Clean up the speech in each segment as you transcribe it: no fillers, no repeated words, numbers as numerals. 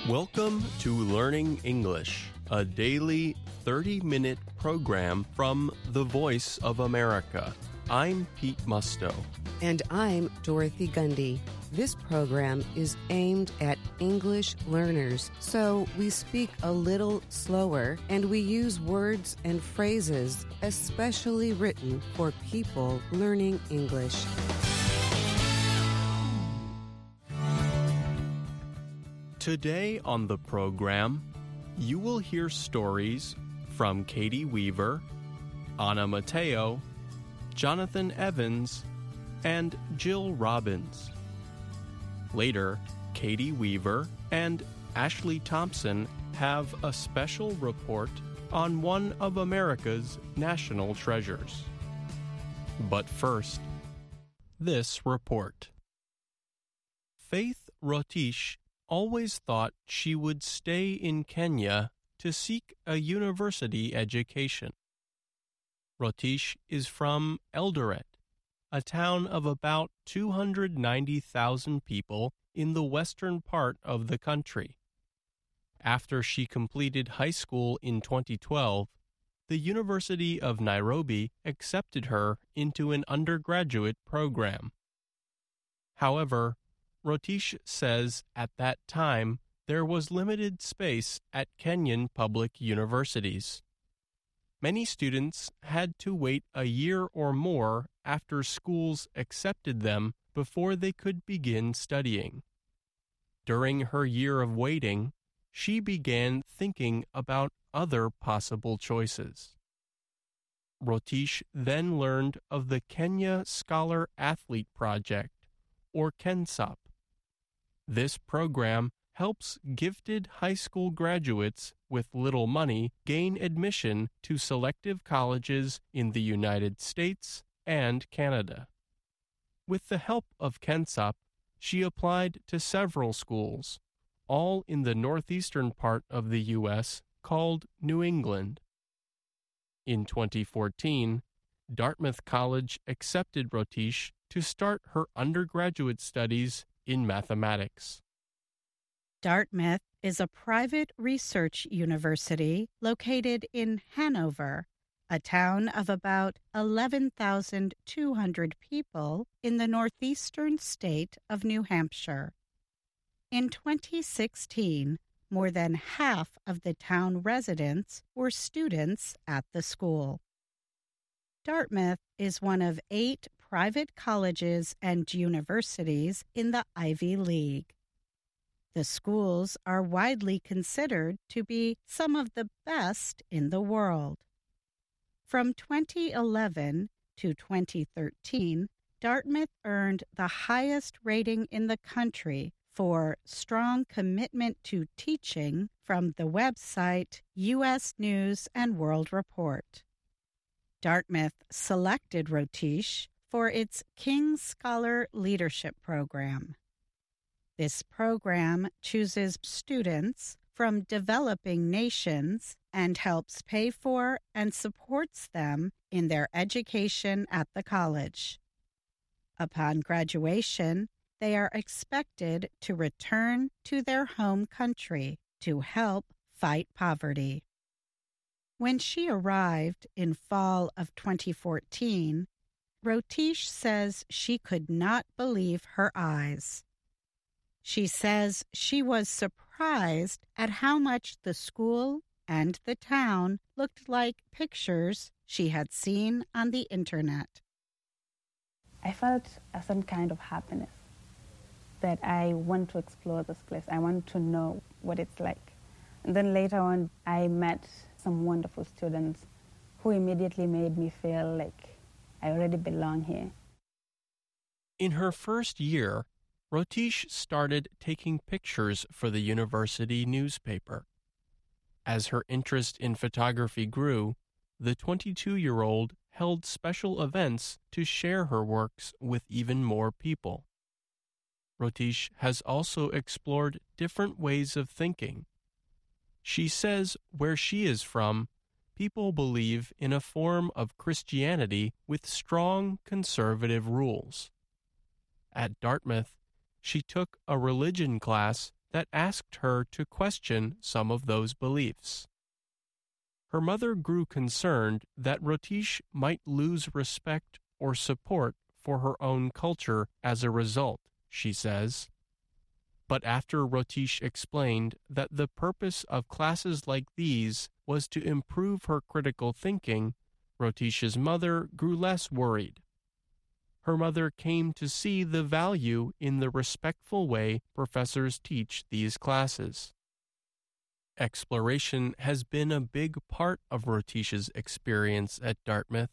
Welcome to Learning English, a daily 30-minute program from the Voice of America. I'm Pete Musto. And I'm Dorothy Gundy. This program is aimed at English learners, so we speak a little slower and we use words and phrases especially written for people learning English. Today on the program, you will hear stories from Katie Weaver, Anna Mateo, Jonathan Evans, and Jill Robbins. Later, Katie Weaver and Ashley Thompson have a special report on one of America's national treasures. But first, this report. Faith Rotich always thought she would stay in Kenya to seek a university education. Rotich is from Eldoret, a town of about 290,000 people in the western part of the country. After she completed high school in 2012, the University of Nairobi accepted her into an undergraduate program. However, Rotich says at that time there was limited space at Kenyan public universities. Many students had to wait a year or more after schools accepted them before they could begin studying. During her year of waiting, she began thinking about other possible choices. Rotich then learned of the Kenya Scholar Athlete Project, or KENSAP. This program helps gifted high school graduates with little money gain admission to selective colleges in the United States and Canada. With the help of KENSAP, she applied to several schools, all in the northeastern part of the U.S. called New England. In 2014, Dartmouth College accepted Rotich to start her undergraduate studies in mathematics. Dartmouth is a private research university located in Hanover, a town of about 11,200 people in the northeastern state of New Hampshire. In 2016, more than half of the town residents were students at the school. Dartmouth is one of 8 private colleges and universities in the Ivy League. The schools are widely considered to be some of the best in the world. From 2011 to 2013, Dartmouth earned the highest rating in the country for strong commitment to teaching from the website U.S. News and World Report. Dartmouth selected Rotich for its King Scholar Leadership Program. This program chooses students from developing nations and helps pay for and supports them in their education at the college. Upon graduation, they are expected to return to their home country to help fight poverty. When she arrived in fall of 2014, Rotich says she could not believe her eyes. She says she was surprised at how much the school and the town looked like pictures she had seen on the internet. I felt a certain kind of happiness that I want to explore this place. I want to know what it's like. And then later on, I met some wonderful students who immediately made me feel like I already belong here. In her first year, Rotich started taking pictures for the university newspaper. As her interest in photography grew, the 22-year-old held special events to share her works with even more people. Rotich has also explored different ways of thinking. She says where she is from, people believe in a form of Christianity with strong conservative rules. At Dartmouth, she took a religion class that asked her to question some of those beliefs. Her mother grew concerned that Rotish might lose respect or support for her own culture as a result, she says. But after Rotish explained that the purpose of classes like these was to improve her critical thinking, Rotish's mother grew less worried. Her mother came to see the value in the respectful way professors teach these classes. Exploration has been a big part of Rotish's experience at Dartmouth.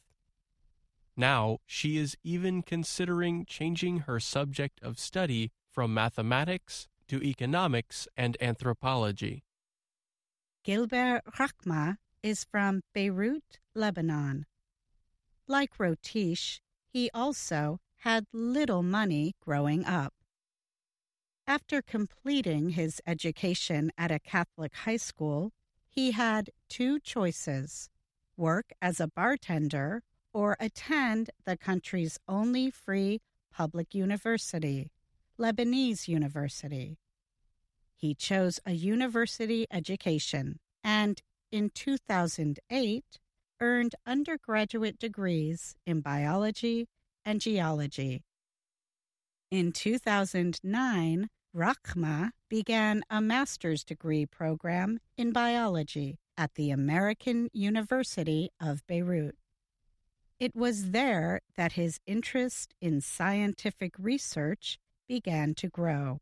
Now she is even considering changing her subject of study from mathematics to economics and anthropology. Gilbert Rachma is from Beirut, Lebanon. Like Rotish, he also had little money growing up. After completing his education at a Catholic high school, he had two choices: work as a bartender or attend the country's only free public university, Lebanese University. He chose a university education and, in 2008, earned undergraduate degrees in biology and geology. In 2009, Rachma began a master's degree program in biology at the American University of Beirut. It was there that his interest in scientific research began to grow.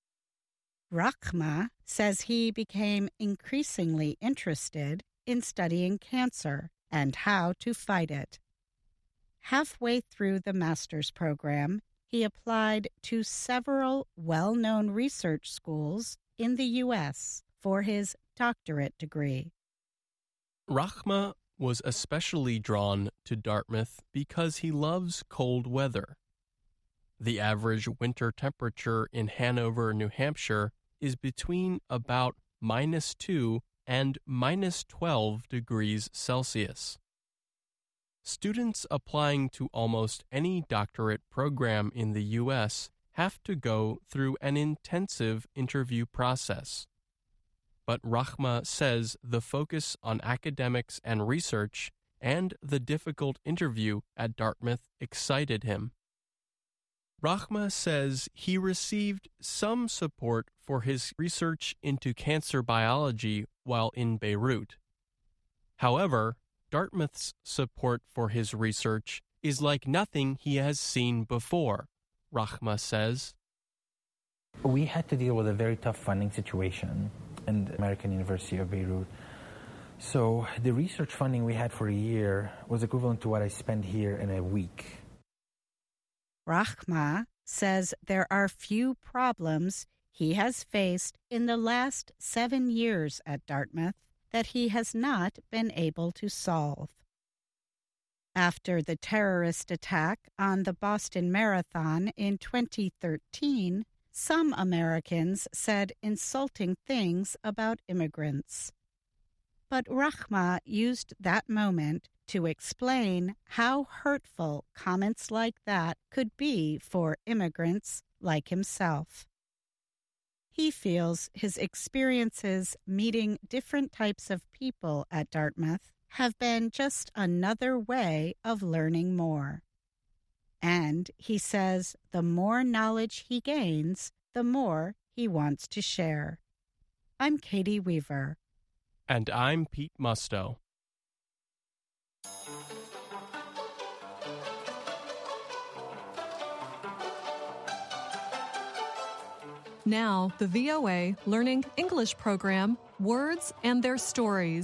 Rachma says he became increasingly interested in studying cancer and how to fight it. Halfway through the master's program, he applied to several well-known research schools in the U.S. for his doctorate degree. Rachma was especially drawn to Dartmouth because he loves cold weather. The average winter temperature in Hanover, New Hampshire is between about -2 and -12 degrees Celsius. Students applying to almost any doctorate program in the U.S. have to go through an intensive interview process. But Rachma says the focus on academics and research and the difficult interview at Dartmouth excited him. Rachma says he received some support for his research into cancer biology while in Beirut. However, Dartmouth's support for his research is like nothing he has seen before, Rachma says. We had to deal with a very tough funding situation in the American University of Beirut. So the research funding we had for a year was equivalent to what I spent here in a week. Rachma says there are few problems he has faced in the last 7 years at Dartmouth that he has not been able to solve. After the terrorist attack on the Boston Marathon in 2013, some Americans said insulting things about immigrants. But Rachma used that moment to explain how hurtful comments like that could be for immigrants like himself. He feels his experiences meeting different types of people at Dartmouth have been just another way of learning more. And he says the more knowledge he gains, the more he wants to share. I'm Katie Weaver. And I'm Pete Musto. Now, the VOA Learning English program, Words and Their Stories.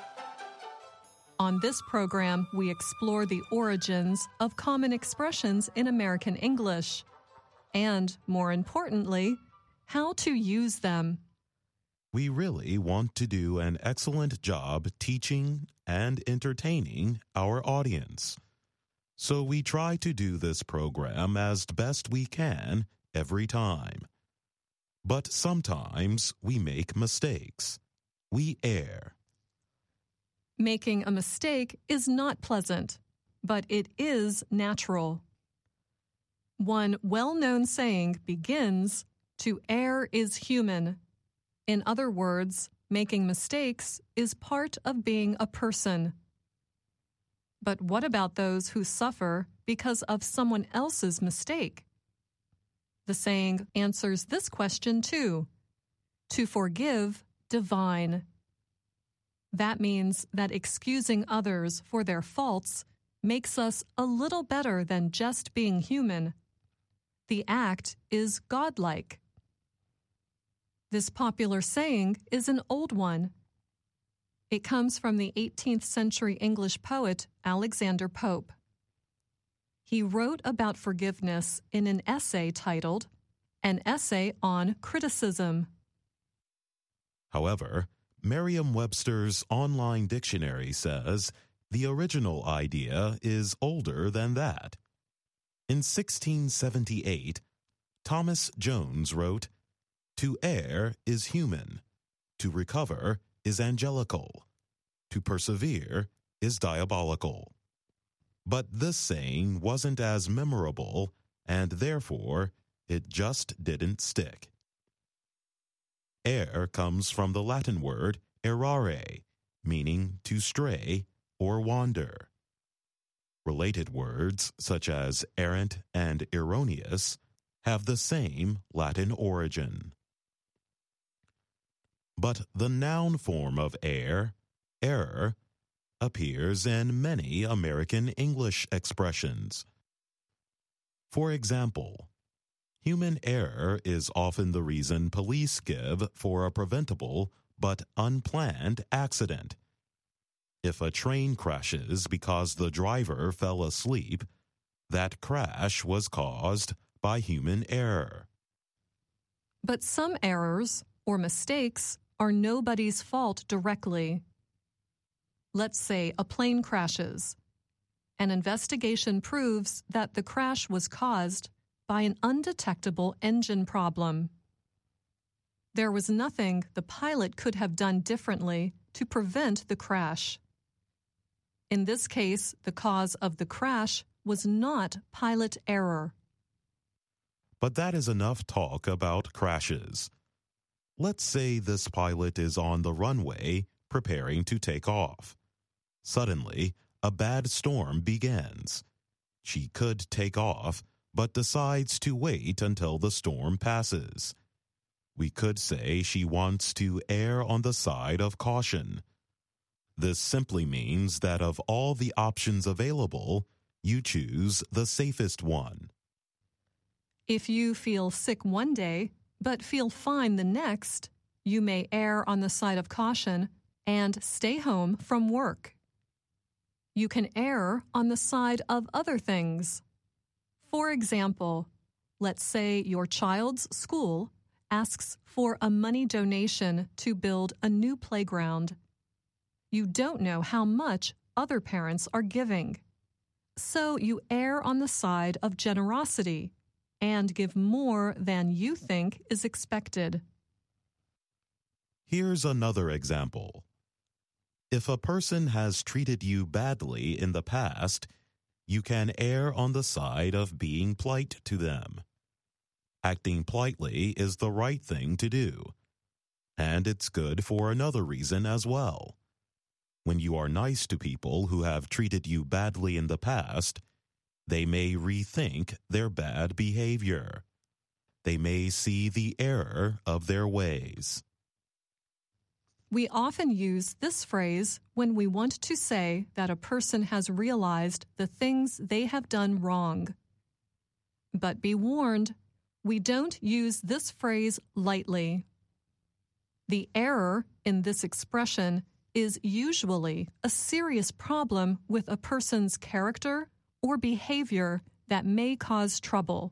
On this program, we explore the origins of common expressions in American English and, more importantly, how to use them. We really want to do an excellent job teaching and entertaining our audience. So we try to do this program as best we can every time. But sometimes we make mistakes. We err. Making a mistake is not pleasant, but it is natural. One well-known saying begins, To err is human. In other words, making mistakes is part of being a person. But what about those who suffer because of someone else's mistake? The saying answers this question too. To forgive, divine. That means that excusing others for their faults makes us a little better than just being human. The act is godlike. This popular saying is an old one. It comes from the 18th century English poet Alexander Pope. He wrote about forgiveness in an essay titled An Essay on Criticism. However, Merriam-Webster's online dictionary says the original idea is older than that. In 1678, Thomas Jones wrote, "To err is human, to recover is angelical, to persevere is diabolical." But this saying wasn't as memorable, and therefore it just didn't stick. Err comes from the Latin word errare, meaning to stray or wander. Related words, such as errant and erroneous, have the same Latin origin. But the noun form of err, error, appears in many American English expressions. For example, human error is often the reason police give for a preventable but unplanned accident. If a train crashes because the driver fell asleep, that crash was caused by human error. But some errors or mistakes are nobody's fault directly. Let's say a plane crashes. An investigation proves that the crash was caused by an undetectable engine problem. There was nothing the pilot could have done differently to prevent the crash. In this case, the cause of the crash was not pilot error. But that is enough talk about crashes. Let's say this pilot is on the runway preparing to take off. Suddenly, a bad storm begins. She could take off, but decides to wait until the storm passes. We could say she wants to err on the side of caution. This simply means that of all the options available, you choose the safest one. If you feel sick one day, but feel fine the next, you may err on the side of caution and stay home from work. You can err on the side of other things. For example, let's say your child's school asks for a money donation to build a new playground. You don't know how much other parents are giving. So you err on the side of generosity and give more than you think is expected. Here's another example. If a person has treated you badly in the past, you can err on the side of being polite to them. Acting politely is the right thing to do. And it's good for another reason as well. When you are nice to people who have treated you badly in the past, they may rethink their bad behavior. They may see the error of their ways. We often use this phrase when we want to say that a person has realized the things they have done wrong. But be warned, we don't use this phrase lightly. The error in this expression is usually a serious problem with a person's character or behavior that may cause trouble.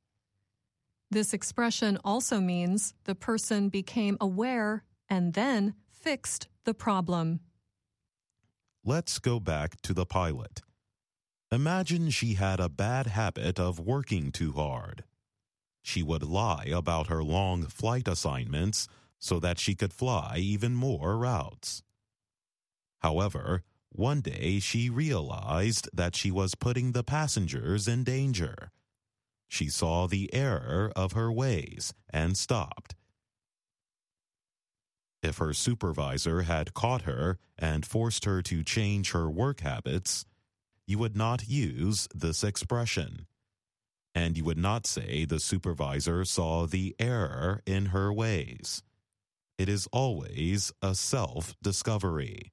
This expression also means the person became aware and then fixed the problem. Let's go back to the pilot. Imagine she had a bad habit of working too hard. She would lie about her long flight assignments so that she could fly even more routes. However, one day she realized that she was putting the passengers in danger. She saw the error of her ways and stopped. If her supervisor had caught her and forced her to change her work habits, you would not use this expression. And you would not say the supervisor saw the error in her ways. It is always a self-discovery.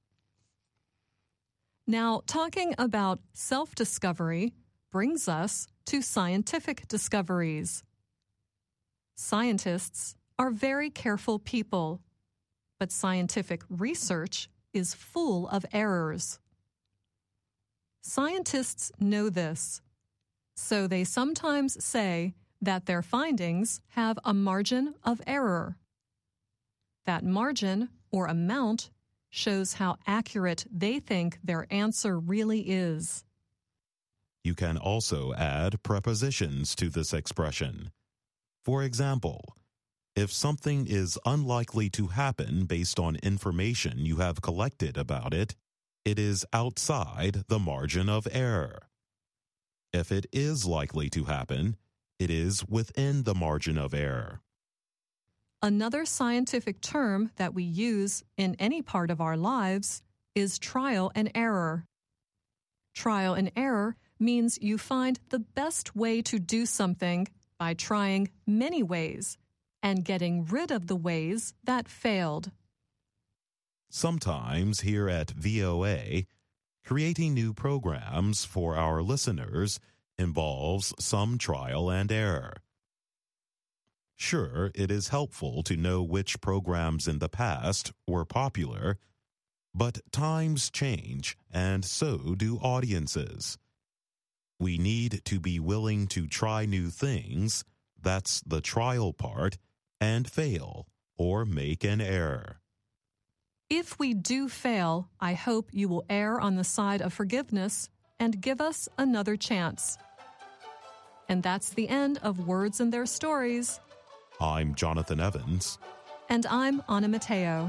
Now, talking about self-discovery brings us to scientific discoveries. Scientists are very careful people, but scientific research is full of errors. Scientists know this, so they sometimes say that their findings have a margin of error. That margin, or amount, shows how accurate they think their answer really is. You can also add prepositions to this expression. For example, if something is unlikely to happen based on information you have collected about it, it is outside the margin of error. If it is likely to happen, it is within the margin of error. Another scientific term that we use in any part of our lives is trial and error. Trial and error means you find the best way to do something by trying many ways and getting rid of the ways that failed. Sometimes here at VOA, creating new programs for our listeners involves some trial and error. Sure, it is helpful to know which programs in the past were popular, but times change, and so do audiences. We need to be willing to try new things, that's the trial part, and fail or make an error. If we do fail, I hope you will err on the side of forgiveness and give us another chance. And that's the end of Words and Their Stories. I'm Jonathan Evans. And I'm Anna Mateo.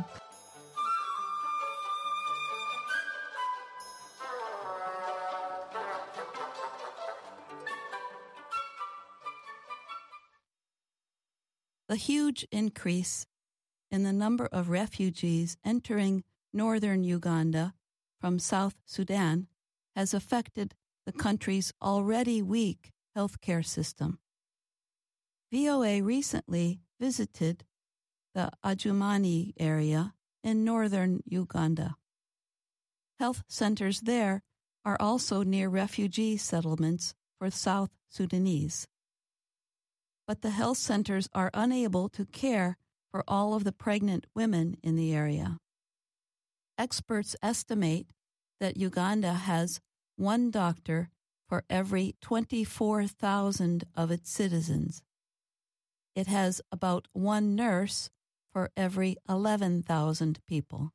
The huge increase in the number of refugees entering northern Uganda from South Sudan has affected the country's already weak healthcare system. VOA recently visited the Adjumani area in northern Uganda. Health centers there are also near refugee settlements for South Sudanese. But the health centers are unable to care for all of the pregnant women in the area. Experts estimate that Uganda has one doctor for every 24,000 of its citizens. It has about one nurse for every 11,000 people.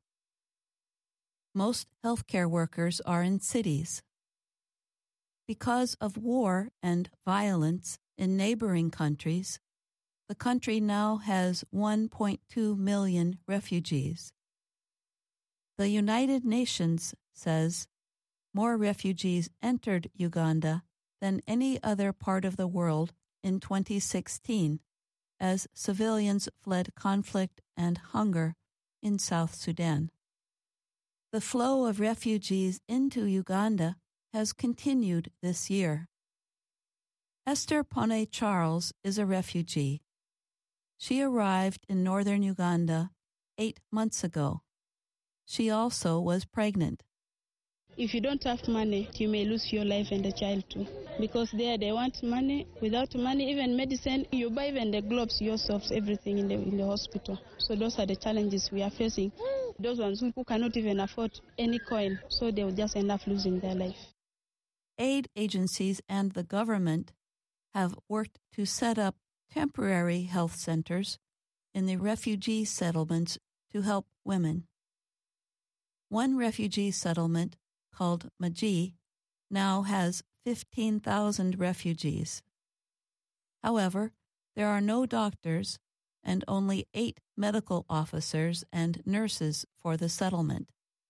Most healthcare workers are in cities. Because of war and violence in neighboring countries, the country now has 1.2 million refugees. The United Nations says more refugees entered Uganda than any other part of the world in 2016, as civilians fled conflict and hunger in South Sudan. The flow of refugees into Uganda has continued this year. Esther Pone Charles is a refugee. She arrived in northern Uganda 8 months ago. She also was pregnant. If you don't have money, you may lose your life and the child too. Because there they want money. Without money, even medicine, you buy even the gloves yourselves, everything in the hospital. So those are the challenges we are facing. Those ones who cannot even afford any coin, so they will just end up losing their life. Aid agencies and the government have worked to set up temporary health centers in the refugee settlements to help women. One refugee settlement, called Maji, now has 15,000 refugees. However, there are no doctors and only 8 medical officers and nurses for the settlement.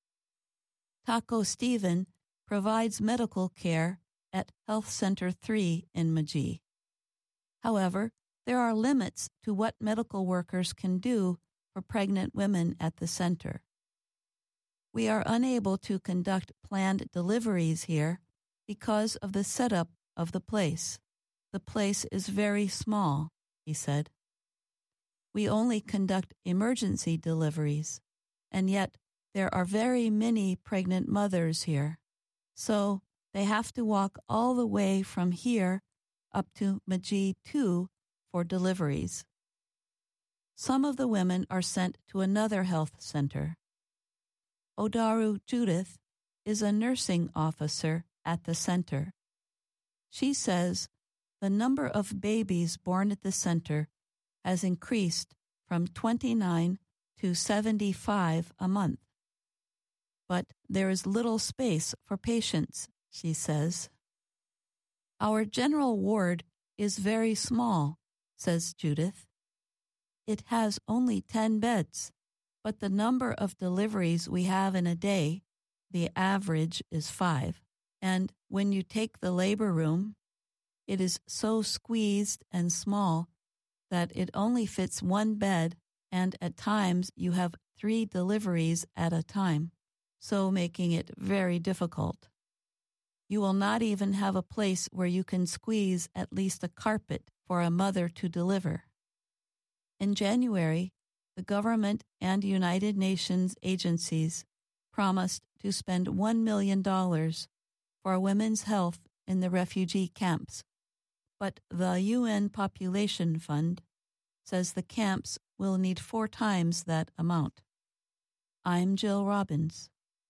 Taco Stephen provides medical care at Health Center 3 in Maji. However, there are limits to what medical workers can do for pregnant women at the center. We are unable to conduct planned deliveries here because of the setup of the place. The place is very small, he said. We only conduct emergency deliveries, and yet there are very many pregnant mothers here. So they have to walk all the way from here up to Maji 2 for deliveries. Some of the women are sent to another health center. Odaru Judith is a nursing officer at the center. She says the number of babies born at the center has increased from 29 to 75 a month. But there is little space for patients, she says. Our general ward is very small, says Judith. It has only 10 beds, but the number of deliveries we have in a day, the average is 5. And when you take the labor room, it is so squeezed and small that it only fits 1 bed, and at times you have 3 deliveries at a time, so making it very difficult. You will not even have a place where you can squeeze at least a carpet for a mother to deliver. In January, the government and United Nations agencies promised to spend $1 million for women's health in the refugee camps, but the UN Population Fund says the camps will need 4 times that amount. I'm Jill Robbins.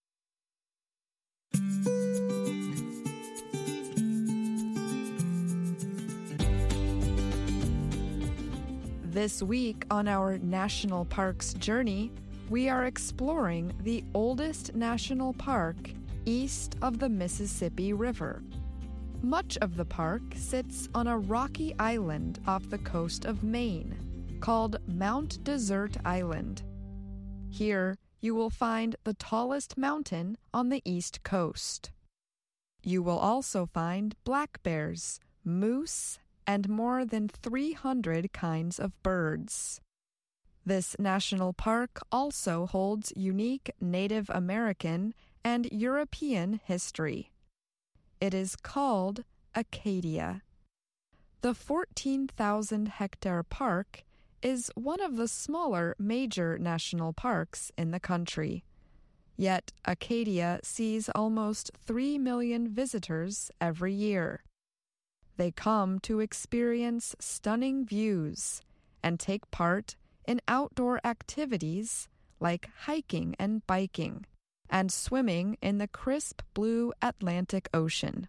This week on our National Parks journey, we are exploring the oldest national park east of the Mississippi River. Much of the park sits on a rocky island off the coast of Maine called Mount Desert Island. Here, you will find the tallest mountain on the East Coast. You will also find black bears, moose, and more than 300 kinds of birds. This national park also holds unique Native American and European history. It is called Acadia. The 14,000-hectare park is one of the smaller major national parks in the country. Yet Acadia sees almost 3 million visitors every year. They come to experience stunning views and take part in outdoor activities like hiking and biking, and swimming in the crisp blue Atlantic Ocean.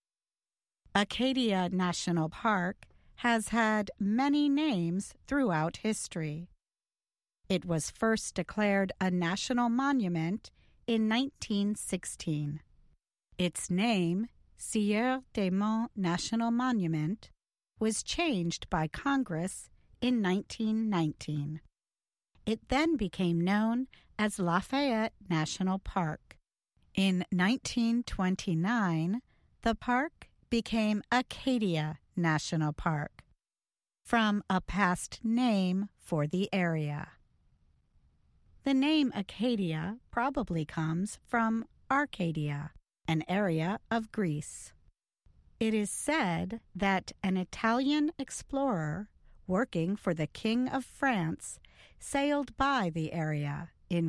Acadia National Park has had many names throughout history. It was first declared a national monument in 1916. Its name, Sieur des Monts National Monument, was changed by Congress in 1919. It then became known as Lafayette National Park. In 1929, the park became Acadia National Park, from a past name for the area. The name Acadia probably comes from Arcadia, an area of Greece. It is said that an Italian explorer working for the King of France sailed by the area in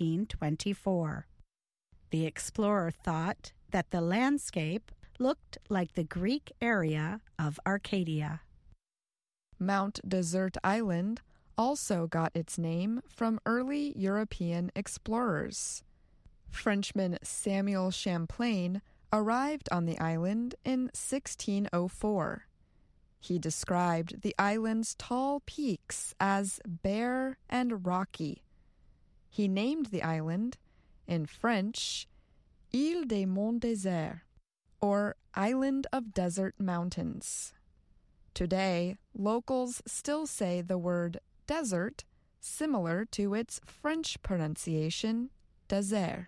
1524. The explorer thought that the landscape looked like the Greek area of Arcadia. Mount Desert Island also got its name from early European explorers. Frenchman Samuel Champlain arrived on the island in 1604. He described the island's tall peaks as bare and rocky. He named the island, in French, Île des Monts Déserts, or Island of Desert Mountains. Today, locals still say the word desert similar to its French pronunciation, désert.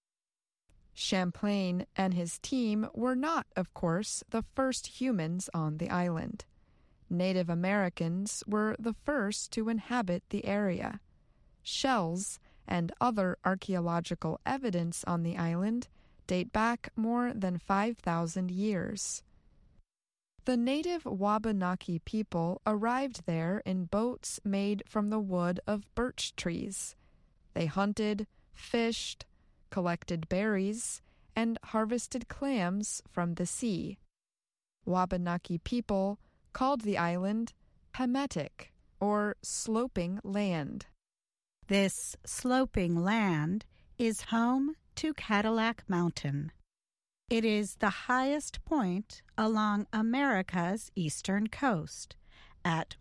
Champlain and his team were not, of course, the first humans on the island. Native Americans were the first to inhabit the area. Shells and other archaeological evidence on the island date back more than 5,000 years. The native Wabanaki people arrived there in boats made from the wood of birch trees. They hunted, fished, collected berries, and harvested clams from the sea. Wabanaki people called the island Pametic, or sloping land. This sloping land is home to Cadillac Mountain. It is the highest point along America's eastern coast at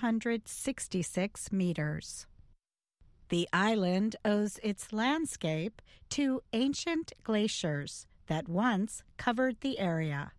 466 meters. The island owes its landscape to ancient glaciers that once covered the area.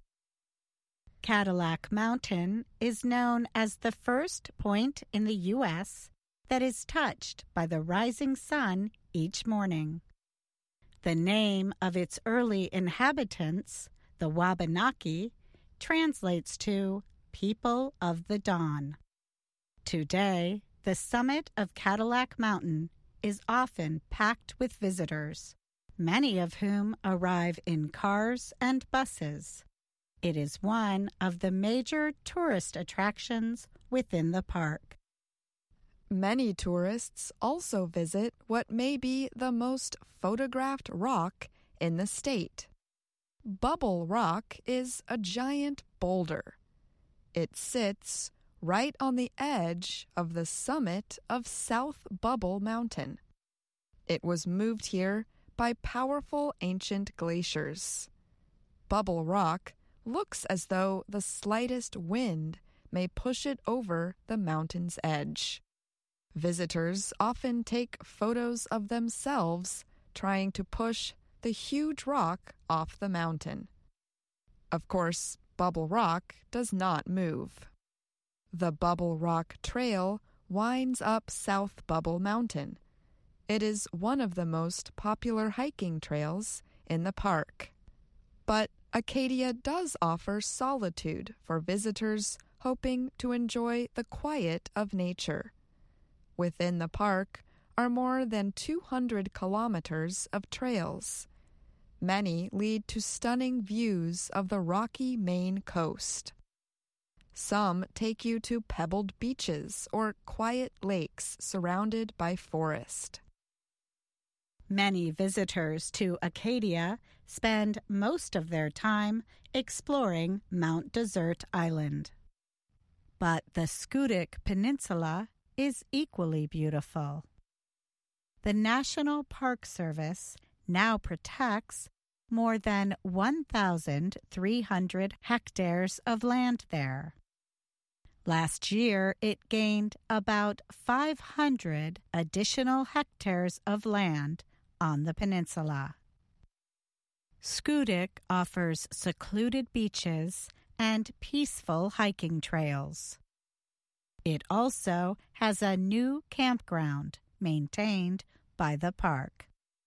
Cadillac Mountain is known as the first point in the U.S. that is touched by the rising sun each morning. The name of its early inhabitants, the Wabanaki, translates to People of the Dawn. Today, the summit of Cadillac Mountain is often packed with visitors, many of whom arrive in cars and buses. It is one of the major tourist attractions within the park. Many tourists also visit what may be the most photographed rock in the state. Bubble Rock is a giant boulder. It sits right on the edge of the summit of South Bubble Mountain. It was moved here by powerful ancient glaciers. Bubble Rock looks as though the slightest wind may push it over the mountain's edge. Visitors often take photos of themselves trying to push the huge rock off the mountain. Of course, Bubble Rock does not move. The Bubble Rock Trail winds up South Bubble Mountain. It is one of the most popular hiking trails in the park. But Acadia does offer solitude for visitors hoping to enjoy the quiet of nature. Within the park are more than 200 kilometers of trails. Many lead to stunning views of the rocky Maine coast. Some take you to pebbled beaches or quiet lakes surrounded by forest. Many visitors to Acadia spend most of their time exploring Mount Desert Island. But the Schoodic Peninsula is equally beautiful. The National Park Service now protects more than 1,300 hectares of land there. Last year, it gained about 500 additional hectares of land on the peninsula. Schoodic offers secluded beaches and peaceful hiking trails. It also has a new campground maintained by the park.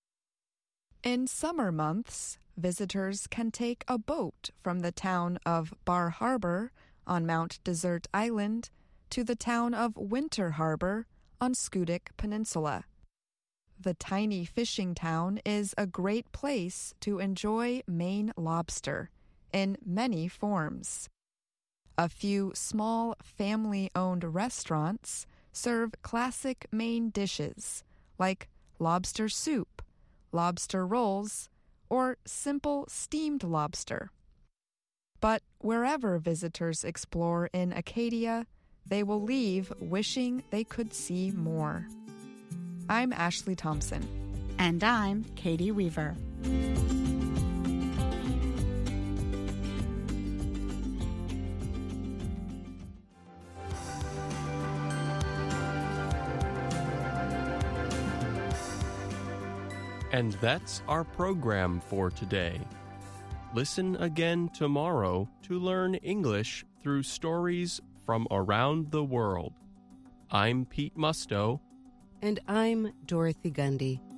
In summer months, visitors can take a boat from the town of Bar Harbor on Mount Desert Island to the town of Winter Harbor on Schoodic Peninsula. The tiny fishing town is a great place to enjoy Maine lobster in many forms. A few small family-owned restaurants serve classic Maine dishes like lobster soup, lobster rolls, or simple steamed lobster. But wherever visitors explore in Acadia, they will leave wishing they could see more. I'm Ashley Thompson. And I'm Katie Weaver. And that's our program for today. Listen again tomorrow to learn English through stories from around the world. I'm Pete Musto. And I'm Dorothy Gundy.